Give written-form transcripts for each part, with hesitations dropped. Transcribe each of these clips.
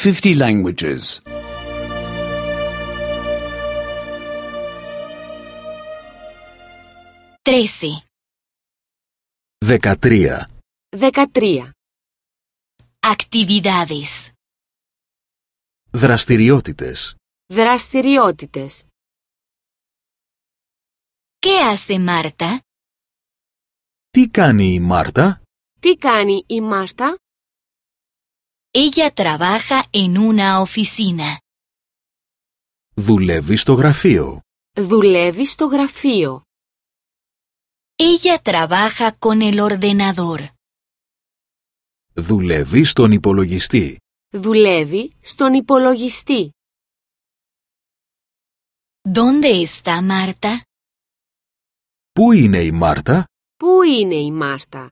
50 languages. 13. 13. 13. Actividades. Δραστηριότητες. Δραστηριότητες. ¿Qué hace Marta? Τι κάνει η Μάρτα? Τι κάνει η Μάρτα? Ella trabaja en una oficina. Δουλεύει στο γραφείο. Δουλεύει στο γραφείο. Ella trabaja con el ordenador. Δουλεύει στον υπολογιστή. Δουλεύει στον υπολογιστή. ¿Dónde está Marta? Πού είναι η Μάρτα? Πού είναι η Μάρτα?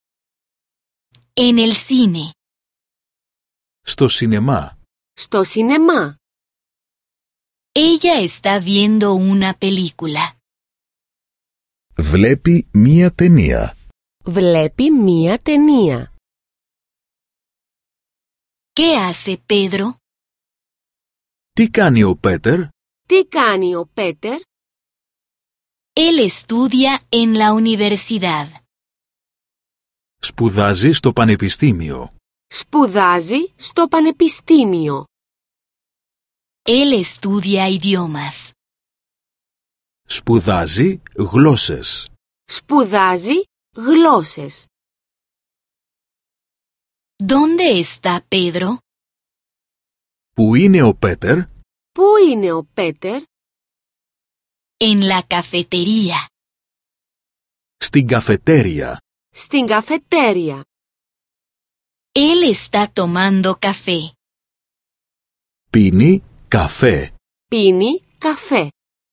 En el cine. Στο σινεμά. Στο σινεμά. Ella está viendo una película. Βλέπει μία ταινία. Βλέπει μία ταινία. ¿Qué hace Pedro? Τι κάνει ο Πέτερ? Τι κάνει ο Πέτερ? Él estudia en la universidad. Σπουδάζει στο πανεπιστήμιο. Σπουδάζει στο πανεπιστήμιο. Él estudia idiomas. Σπουδάζει γλώσσες. Σπουδάζει γλώσσες. ¿Dónde está Pedro? Πού είναι ο Πέτερ? Πού είναι ο Πέτερ? En la cafetería. Στην καφετέρια. Στην καφετέρια. Él está tomando café. Πίνει καφέ. Πίνει καφέ.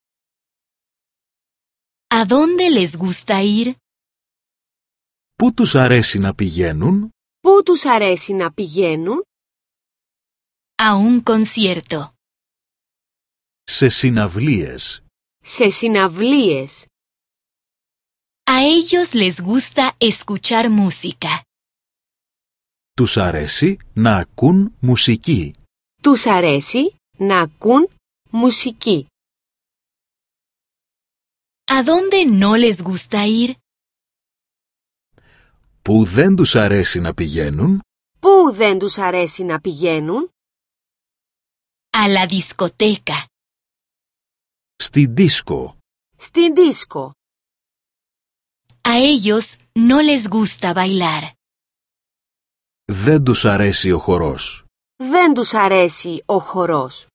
¿A dónde les gusta ir? Πού τους αρέσει να πηγαίνουν? Πού τους αρέσει να πηγαίνουν? A un concierto. Σε συναυλίες. Σε συναυλίες. A ellos les gusta escuchar música. Τους αρέσει να ακούν μουσική. Τους αρέσει να ακούν μουσική. ¿A dónde no les gusta ir? Πού δεν τους αρέσει να πηγαίνουν? Πού δεν τους αρέσει να πηγαίνουν? A la discoteca. Στη δίσκο. Στην δίσκο. A ellos no les gusta bailar. Δεν τους αρέσει ο χορός. Δεν τους αρέσει ο χορός.